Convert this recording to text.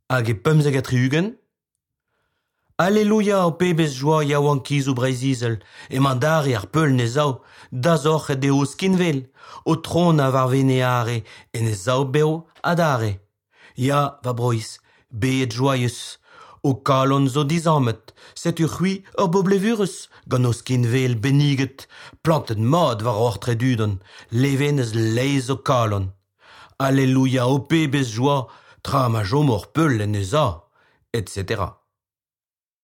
hag e pemzeg a triugen. Alléluia o pebez joa yaouan kiz o breizizel, e mandari ar peul ne zao, da zorc'het eo skinvel, o tron a var veneare, e ne zao beo adare. Ya, va brois, bet joyeus, o kalon zo dizamet, set ur c'hui ur boblevurus, gant o skinvel beniget, plantet mod war or tredudon, levenez leiz o kalon. Alléluia o pebez joa, tra ma jomor peul en eus a, etc.